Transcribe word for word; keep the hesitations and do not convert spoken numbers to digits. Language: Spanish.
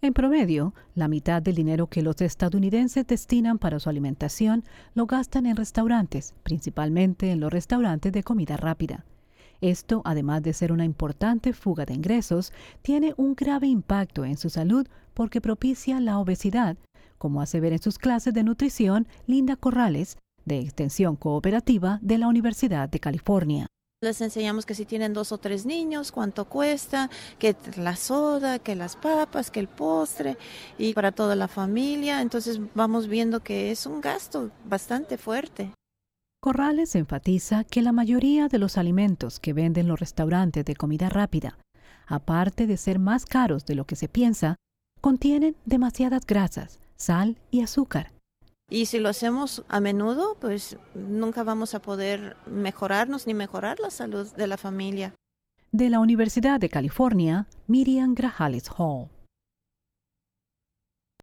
En promedio, la mitad del dinero que los estadounidenses destinan para su alimentación lo gastan en restaurantes, principalmente en los restaurantes de comida rápida. Esto, además de ser una importante fuga de ingresos, tiene un grave impacto en su salud porque propicia la obesidad, como hace ver en sus clases de nutrición Linda Corrales, de Extensión Cooperativa de la Universidad de California. Les enseñamos que si tienen dos o tres niños, cuánto cuesta, que la soda, que las papas, que el postre, y para toda la familia. Entonces vamos viendo que es un gasto bastante fuerte. Corrales enfatiza que la mayoría de los alimentos que venden los restaurantes de comida rápida, aparte de ser más caros de lo que se piensa, contienen demasiadas grasas, sal y azúcar. Y si lo hacemos a menudo, pues nunca vamos a poder mejorarnos ni mejorar la salud de la familia. De la Universidad de California, Miriam Grajales Hall.